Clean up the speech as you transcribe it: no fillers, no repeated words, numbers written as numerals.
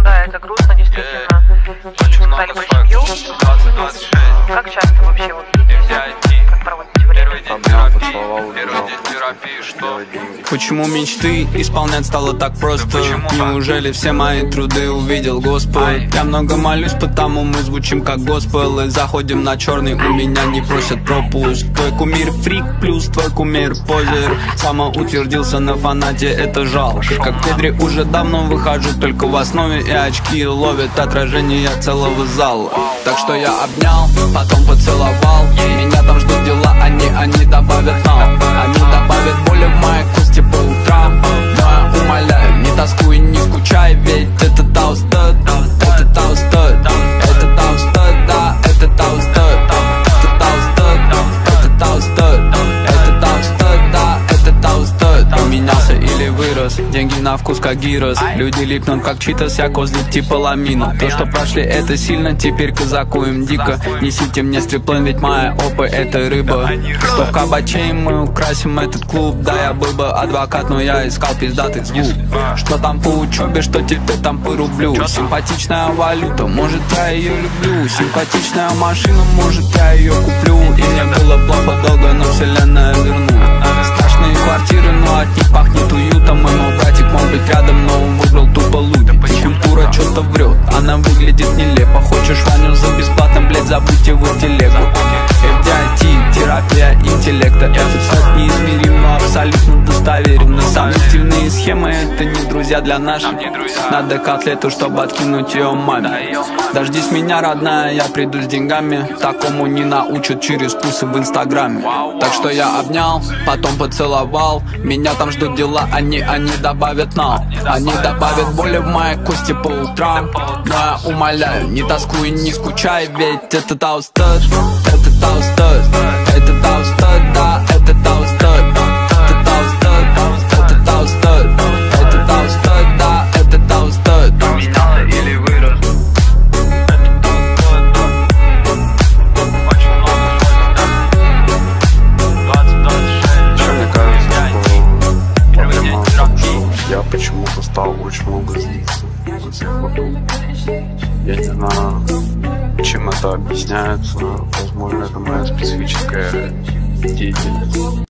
да, это грустно, действительно. Очень Стали много по семью. 20-26. Как часто вообще вот видитесь? Как проводите время? Первый день терапии, что? Почему мечты исполнять стало так просто? почему так? Неужели все мои труды увидел Господь? Я много молюсь, потому мы звучим как госпел. И заходим на черный, у меня не просят пропуск. Твой кумир фрик плюс твой кумир позер. Самоутвердился на фанате, это жалко. Как Педри уже давно выхожу только в основе. И очки ловят отражение целого зала. Так что я обнял, потом поцеловал. Меня там ждут дела, они добавят нам. Они добавят боли в моей кости по утрам. Но я умоляю, не тоскуй, не скучай. Ведь это таустед, это таустед, это таустед, да, это таустед, это таустед, это таустед, это таустед, да, это таустед. Поменялся или вырос, деньги на вкус как гирос. Люди липнут как читас, я козлик типа ламина. То, что прошли, это сильно, теперь казаку им дико. Несите мне стриплен, ведь моя опа это рыба. 100 кабачей, мы украсим этот клуб. Да, я был бы адвокат, но я искал пиздатый звук. Что там по учебе, что тебе там по рублю? Симпатичная валюта, может я ее люблю. Симпатичная машина, может я ее куплю. И мне было плохо долго, но вселенная вернула. Страшные квартиры, но от них пахнет уютом. И мой братик мог быть рядом, но он выбрал тупо лудить. Культура что-то врет, она выглядит нелепо. Хочешь Ваню за бесплатно, блять, забудь его телегу. FDIT, терапия интеллекта. Этот сайт неизмерим, но абсолютно достоверен. Но самые стильные схемы, это не друзья для наших. Надо котлету, чтобы откинуть ее маме. Дождись меня, родная, я приду с деньгами. Такому не научат через вкусы в инстаграме. Так что я обнял, потом поцеловал. Меня там ждут дела, они добавят нам. Они добавят боли в моей кости по утрам. Но я умоляю, не тоскуй, не скучай. Ведь это таустед, это таустед, это таустед, да, это таустед, это таустед, это таустед, это таустед, да, это таустед. Поменялся или вырос? Очень много да? 20-26. Еще мне кажется, что Первый день проблема в том, что терапии. я почему-то стал очень много злиться за сих пор. Я не знаю, чем это объясняется. Возможно, это моя специфическая деятельность.